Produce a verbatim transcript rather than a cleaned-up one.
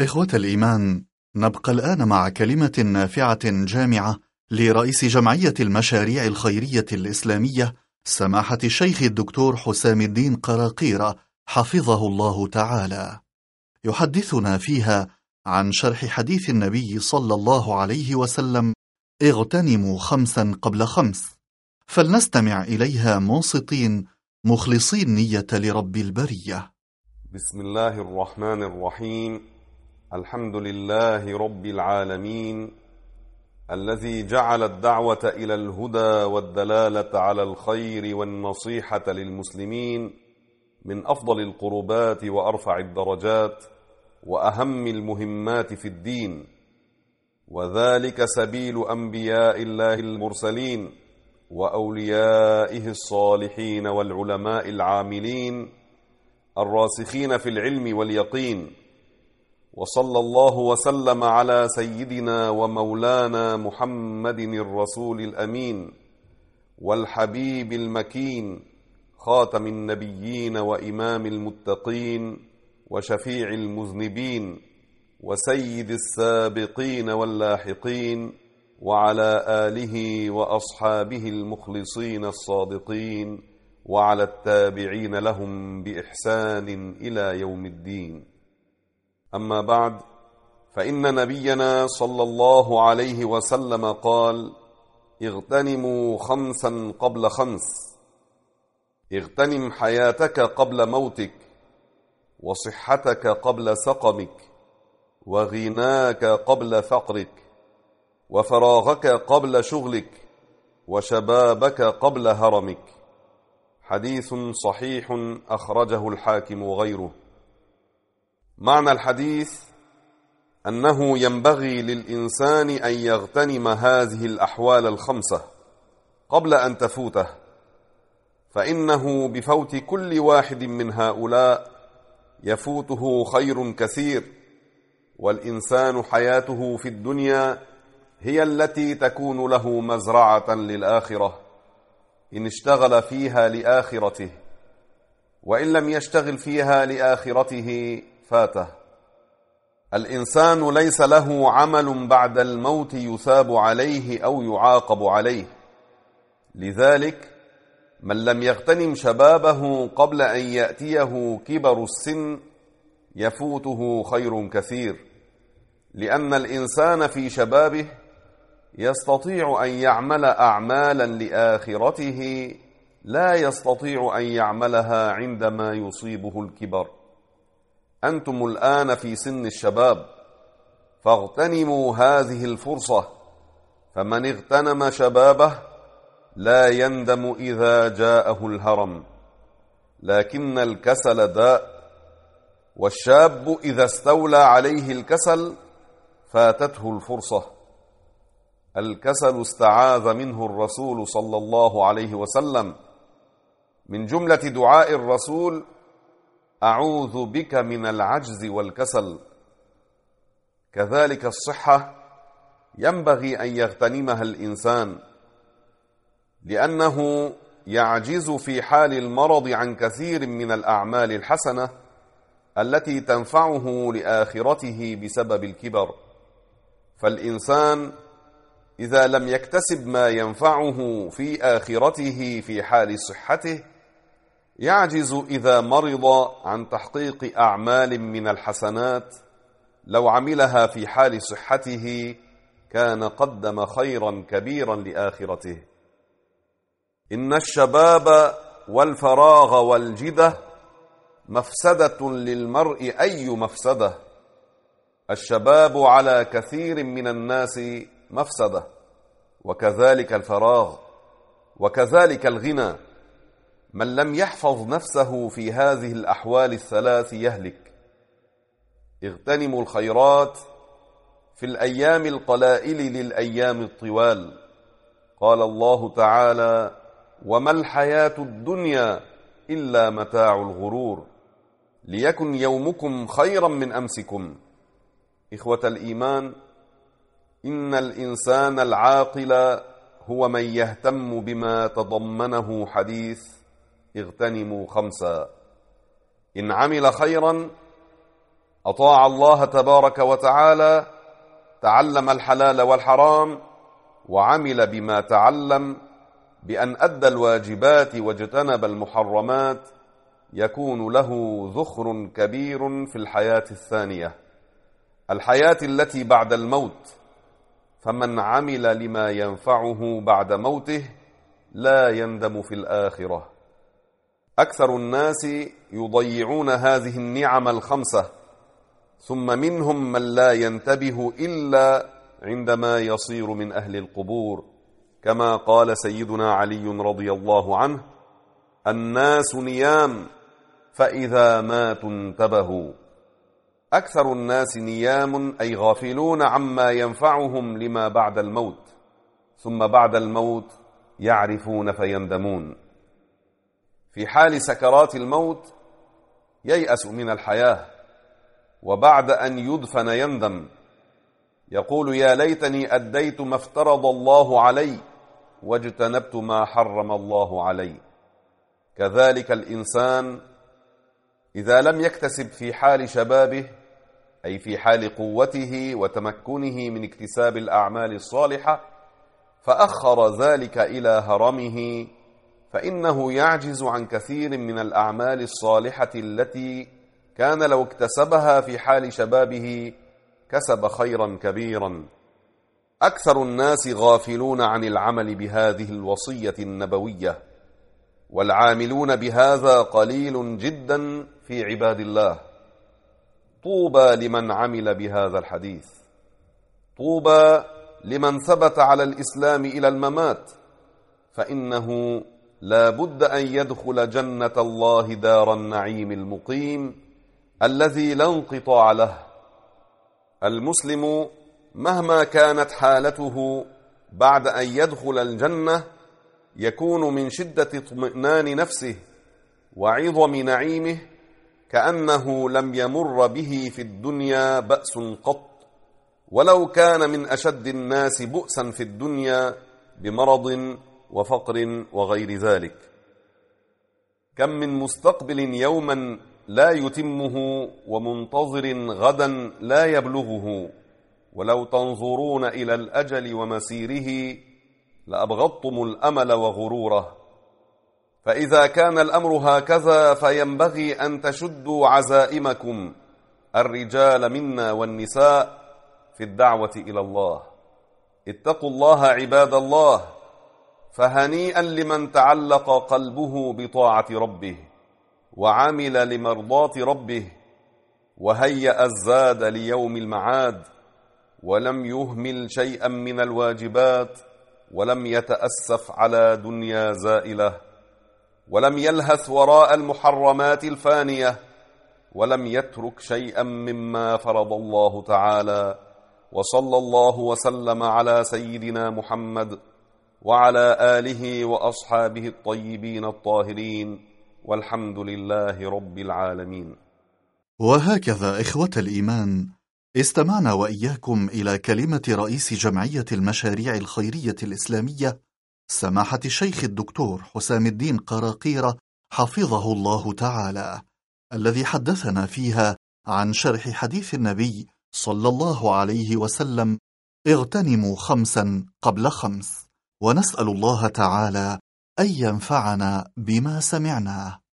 إخوة الإيمان، نبقى الآن مع كلمة نافعة جامعة لرئيس جمعية المشاريع الخيرية الإسلامية سماحة الشيخ الدكتور حسام الدين قراقير حفظه الله تعالى، يحدثنا فيها عن شرح حديث النبي صلى الله عليه وسلم: اغتنموا خمسا قبل خمس. فلنستمع إليها منصتين مخلصين نية لرب البرية. بسم الله الرحمن الرحيم. الحمد لله رب العالمين، الذي جعل الدعوة إلى الهدى والدلالة على الخير والنصيحة للمسلمين من أفضل القربات وأرفع الدرجات وأهم المهمات في الدين، وذلك سبيل أنبياء الله المرسلين وأوليائه الصالحين والعلماء العاملين الراسخين في العلم واليقين. وصلى الله وسلم على سيدنا ومولانا محمد الرسول الأمين والحبيب المكين، خاتم النبيين وإمام المتقين وشفيع المذنبين وسيد السابقين واللاحقين، وعلى آله وأصحابه المخلصين الصادقين، وعلى التابعين لهم بإحسان إلى يوم الدين. أما بعد، فإن نبينا صلى الله عليه وسلم قال: اغتنموا خمسا قبل خمس. اغتنم حياتك قبل موتك، وصحتك قبل سقمك، وغناك قبل فقرك، وفراغك قبل شغلك، وشبابك قبل هرمك. حديث صحيح أخرجه الحاكم وغيره. معنى الحديث أنه ينبغي للإنسان أن يغتنم هذه الأحوال الخمسة قبل أن تفوته، فإنه بفوت كل واحد من هؤلاء يفوته خير كثير، والإنسان حياته في الدنيا هي التي تكون له مزرعة للآخرة إن اشتغل فيها لآخرته، وإن لم يشتغل فيها لآخرته فاته. الإنسان ليس له عمل بعد الموت يثاب عليه أو يعاقب عليه، لذلك من لم يغتنم شبابه قبل أن يأتيه كبر السن يفوته خير كثير، لأن الإنسان في شبابه يستطيع أن يعمل أعمالا لآخرته لا يستطيع أن يعملها عندما يصيبه الكبر. أنتم الآن في سن الشباب، فاغتنموا هذه الفرصة، فمن اغتنم شبابه لا يندم إذا جاءه الهرم، لكن الكسل داء، والشاب إذا استولى عليه الكسل فاتته الفرصة. الكسل استعاذ منه الرسول صلى الله عليه وسلم. من جملة دعاء الرسول: أعوذ بك من العجز والكسل. كذلك الصحة ينبغي أن يغتنمها الإنسان، لأنه يعجز في حال المرض عن كثير من الأعمال الحسنة التي تنفعه لآخرته بسبب الكبر. فالإنسان إذا لم يكتسب ما ينفعه في آخرته في حال صحته يعجز إذا مرض عن تحقيق أعمال من الحسنات لو عملها في حال صحته كان قدم خيرا كبيرا لآخرته. إن الشباب والفراغ والجدة مفسدة للمرء أي مفسدة. الشباب على كثير من الناس مفسدة، وكذلك الفراغ، وكذلك الغنى. من لم يحفظ نفسه في هذه الأحوال الثلاث يهلك. اغتنموا الخيرات في الأيام القلائل للأيام الطوال. قال الله تعالى: وما الحياة الدنيا إلا متاع الغرور، ليكن يومكم خيرا من أمسكم. إخوة الإيمان، إن الإنسان العاقل هو من يهتم بما تضمنه حديث اغتنموا خمسا. إن عمل خيرا أطاع الله تبارك وتعالى، تعلم الحلال والحرام، وعمل بما تعلم بأن أدى الواجبات واجتنب المحرمات، يكون له ذخر كبير في الحياة الثانية، الحياة التي بعد الموت. فمن عمل لما ينفعه بعد موته لا يندم في الآخرة. أكثر الناس يضيعون هذه النعم الخمسة، ثم منهم من لا ينتبه إلا عندما يصير من أهل القبور، كما قال سيدنا علي رضي الله عنه: الناس نيام فإذا ماتوا انتبهوا. أكثر الناس نيام أي غافلون عما ينفعهم لما بعد الموت، ثم بعد الموت يعرفون فيندمون. في حال سكرات الموت ييأس من الحياة، وبعد أن يدفن يندم، يقول: يا ليتني أديت ما افترض الله علي واجتنبت ما حرم الله علي. كذلك الإنسان إذا لم يكتسب في حال شبابه، أي في حال قوته وتمكنه من اكتساب الأعمال الصالحة، فأخر ذلك إلى هرمه، فإنه يعجز عن كثير من الأعمال الصالحة التي كان لو اكتسبها في حال شبابه كسب خيرا كبيرا. أكثر الناس غافلون عن العمل بهذه الوصية النبوية، والعاملون بهذا قليل جدا في عباد الله. طوبى لمن عمل بهذا الحديث، طوبى لمن ثبت على الإسلام إلى الممات، فإنه لا بد أن يدخل جنة الله دار النعيم المقيم الذي لا انقطاع له. المسلم مهما كانت حالته بعد أن يدخل الجنة يكون من شدة اطمئنان نفسه وعظم نعيمه كأنه لم يمر به في الدنيا بأس قط، ولو كان من أشد الناس بؤسا في الدنيا بمرض وفقر وغير ذلك. كم من مستقبل يوما لا يتمه ومنتظر غدا لا يبلغه، ولو تنظرون إلى الأجل ومسيره لأبغضتم الأمل وغروره. فإذا كان الأمر هكذا فينبغي أن تشدوا عزائمكم، الرجال منا والنساء، في الدعوة إلى الله. اتقوا الله عباد الله، فهنيئا لمن تعلق قلبه بطاعة ربه وعمل لمرضاة ربه، وهيأ الزاد ليوم المعاد، ولم يهمل شيئا من الواجبات، ولم يتأسف على دنيا زائلة، ولم يلهث وراء المحرمات الفانية، ولم يترك شيئا مما فرض الله تعالى. وصلى الله وسلم على سيدنا محمد وعلى آله وأصحابه الطيبين الطاهرين، والحمد لله رب العالمين. وهكذا إخوة الإيمان، استمعنا وإياكم إلى كلمة رئيس جمعية المشاريع الخيرية الإسلامية سماحة الشيخ الدكتور حسام الدين قراقير حفظه الله تعالى، الذي حدثنا فيها عن شرح حديث النبي صلى الله عليه وسلم: اغتنموا خمسا قبل خمس. ونسأل الله تعالى أن ينفعنا بما سمعناه.